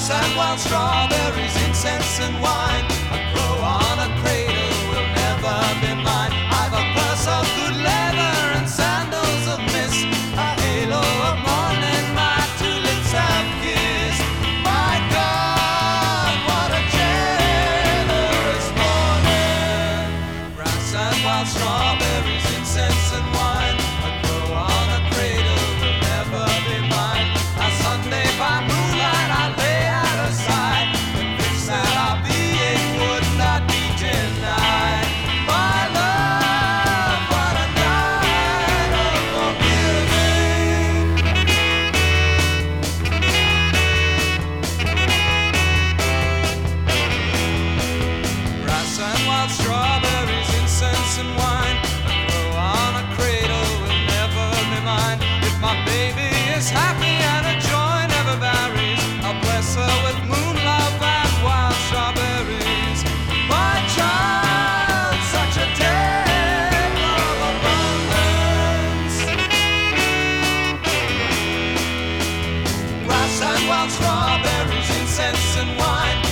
grass and wild strawberries, incense and wine. A crow on a cradle will never be mine. I've a purse of good leather and sandals of mist, a halo of morning my two lips have kissed. My God, what a generous morning. Grass and wild strawberries, incense and wine. A crow on a cradle will never be mine. A Sunday by moonlight I lay at her side, convinced that our being would not be denied. My love, what a night of forgiving. Grass and wild strawberries, incense and wine. A crow on a cradle will never be mine. If my baby is happy and her joy never varies, I'll bless her with moon love and wild strawberries. My child, such a day of abundance. Grass and wild strawberries, incense and wine.